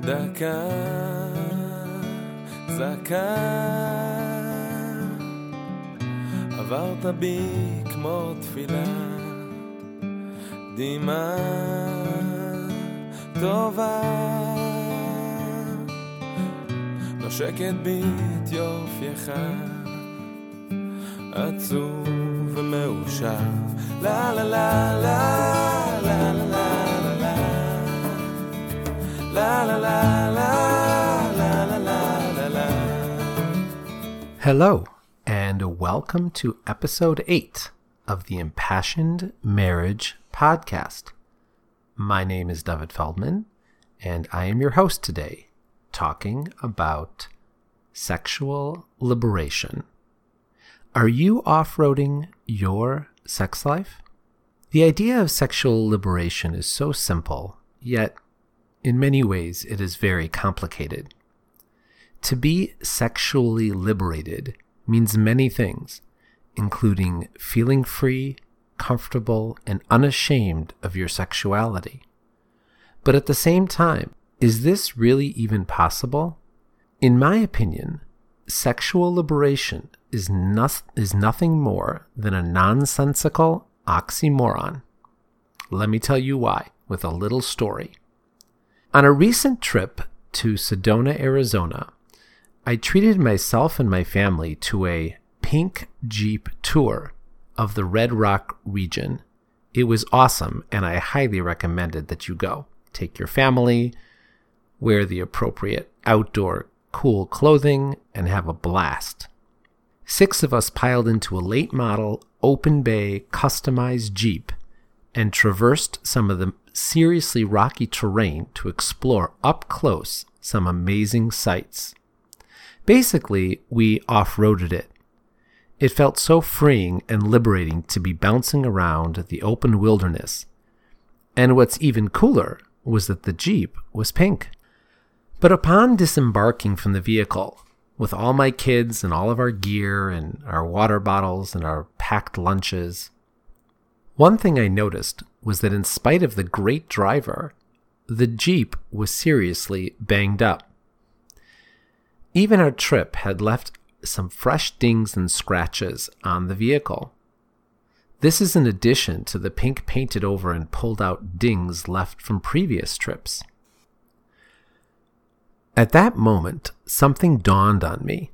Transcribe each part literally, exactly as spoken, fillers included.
דקה, זקה, עברת בי כמו תפילה, דמעה טובה, נושקת בי את יופייך, עצוב ומאושר, לה לה לה לה לה לה לה La la la la la la la la. Hello, and welcome to episode eight of the Impassioned Marriage Podcast. My name is David Feldman, and I am your host today, talking about sexual liberation. Are you off-roading your sex life? The idea of sexual liberation is so simple, yet in many ways, it is very complicated. To be sexually liberated means many things, including feeling free, comfortable, and unashamed of your sexuality. But at the same time, is this really even possible? In my opinion, sexual liberation is, no- is nothing more than a nonsensical oxymoron. Let me tell you why, with a little story. On a recent trip to Sedona, Arizona, I treated myself and my family to a pink Jeep tour of the Red Rock region. It was awesome, and I highly recommended that you go. Take your family, wear the appropriate outdoor cool clothing, and have a blast. Six of us piled into a late model, open bay, customized Jeep and traversed some of the seriously rocky terrain to explore up close some amazing sights. Basically, we off-roaded it. It felt so freeing and liberating to be bouncing around the open wilderness. And what's even cooler was that the Jeep was pink. But upon disembarking from the vehicle, with all my kids and all of our gear and our water bottles and our packed lunches, one thing I noticed was that in spite of the great driver, the Jeep was seriously banged up. Even our trip had left some fresh dings and scratches on the vehicle. This is in addition to the pink painted over and pulled out dings left from previous trips. At that moment, something dawned on me.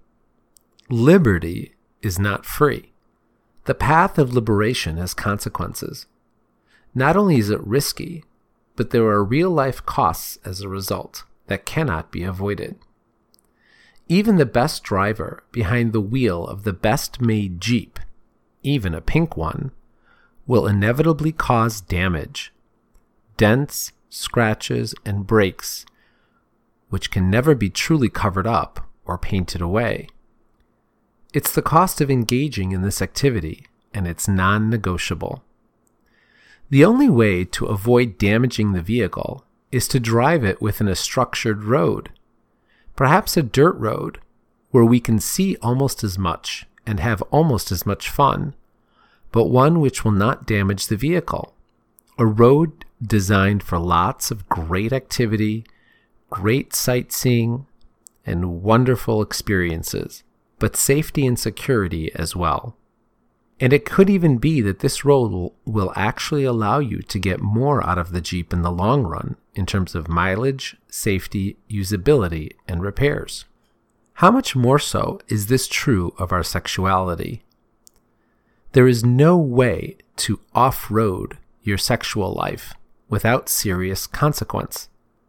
Liberty is not free. The path of liberation has consequences. Not only is it risky, but there are real-life costs as a result that cannot be avoided. Even the best driver behind the wheel of the best-made Jeep, even a pink one, will inevitably cause damage, dents, scratches, and breaks, which can never be truly covered up or painted away. It's the cost of engaging in this activity, and it's non-negotiable. The only way to avoid damaging the vehicle is to drive it within a structured road, perhaps a dirt road, where we can see almost as much and have almost as much fun, but one which will not damage the vehicle. A road designed for lots of great activity, great sightseeing, and wonderful experiences, but safety and security as well. And it could even be that this road will actually allow you to get more out of the Jeep in the long run in terms of mileage, safety, usability, and repairs. How much more so is this true of our sexuality? There is no way to off-road your sexual life without serious consequence.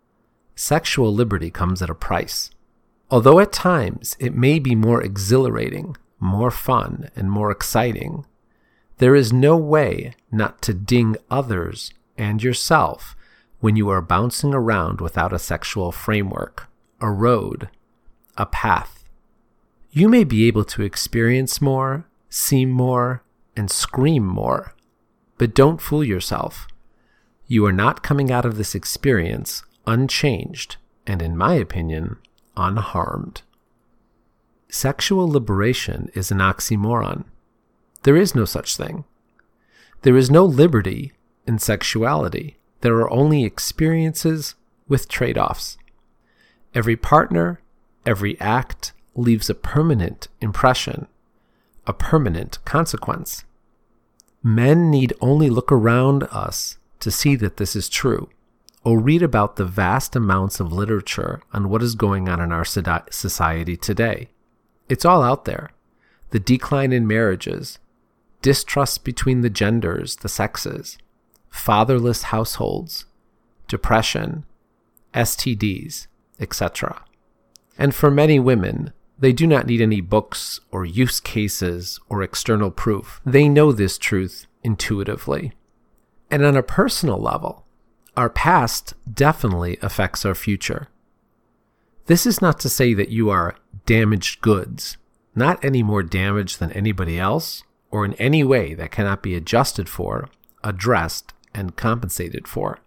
Sexual liberty comes at a price. Although at times it may be more exhilarating, more fun, and more exciting, there is no way not to ding others and yourself when you are bouncing around without a sexual framework, a road, a path. You may be able to experience more, see more, and scream more, but don't fool yourself. You are not coming out of this experience unchanged, and in my opinion, unharmed. Sexual liberation is an oxymoron. There is no such thing. There is no liberty in sexuality. There are only experiences with trade-offs. Every partner, every act leaves a permanent impression, a permanent consequence. Men need only look around us to see that this is true, or read about the vast amounts of literature on what is going on in our society today. It's all out there. The decline in marriages, distrust between the genders, the sexes, fatherless households, depression, S T Ds, et cetera. And for many women, they do not need any books or use cases or external proof. They know this truth intuitively. And on a personal level, our past definitely affects our future. This is not to say that you are damaged goods, not any more damaged than anybody else, or in any way that cannot be adjusted for, addressed, and compensated for.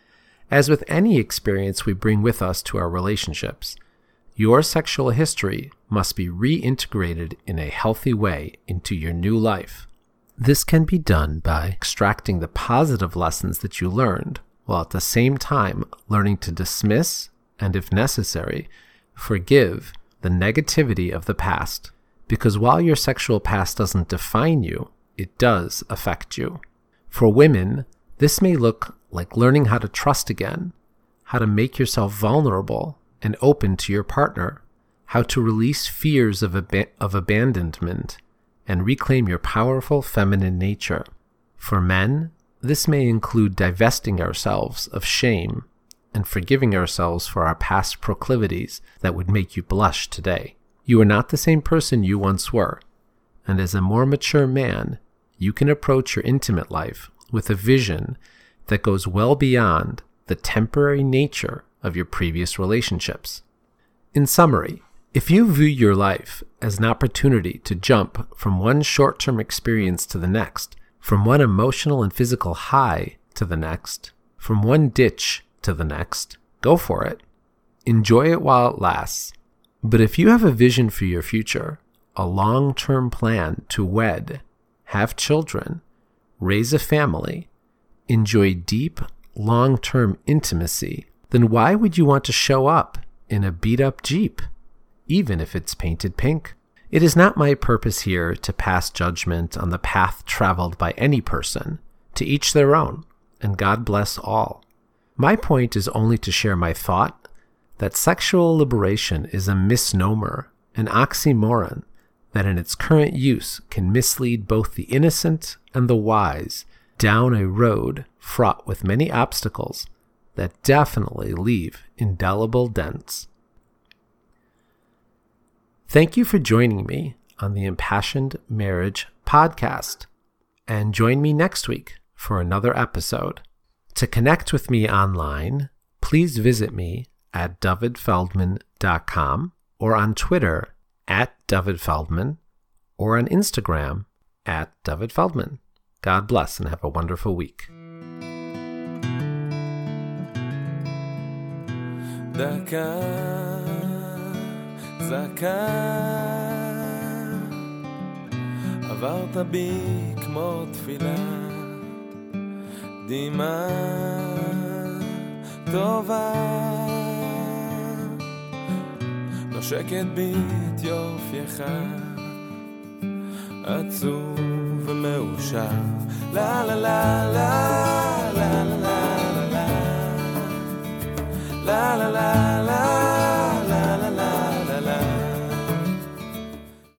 As with any experience we bring with us to our relationships, your sexual history must be reintegrated in a healthy way into your new life. This can be done by extracting the positive lessons that you learned, while at the same time learning to dismiss and, if necessary, forgive the negativity of the past. Because while your sexual past doesn't define you, it does affect you. For women, this may look like learning how to trust again, how to make yourself vulnerable and open to your partner, how to release fears of, ab- of abandonment, and reclaim your powerful feminine nature. For men, this may include divesting ourselves of shame and forgiving ourselves for our past proclivities that would make you blush today. You are not the same person you once were, and as a more mature man, you can approach your intimate life with a vision that goes well beyond the temporary nature of your previous relationships. In summary, if you view your life as an opportunity to jump from one short-term experience to the next, from one emotional and physical high to the next, from one ditch to the next, go for it. Enjoy it while it lasts. But if you have a vision for your future, a long-term plan to wed, have children, raise a family, enjoy deep, long-term intimacy, then why would you want to show up in a beat-up Jeep, even if it's painted pink? It is not my purpose here to pass judgment on the path traveled by any person, to each their own, and God bless all. My point is only to share my thought that sexual liberation is a misnomer, an oxymoron that in its current use can mislead both the innocent and the wise down a road fraught with many obstacles that definitely leave indelible dents. Thank you for joining me on the Impassioned Marriage Podcast, and join me next week for another episode. To connect with me online, please visit me at david feldman dot com or on Twitter at David Feldman or on Instagram at David Feldman. God bless and have a wonderful week. דקה, זקה, עברת בי כמו תפילה, דמעה טובה, נושקת בי את יופייך, עצוב ומאושר, לה לה לה לה לה לה לה לה לה לה לה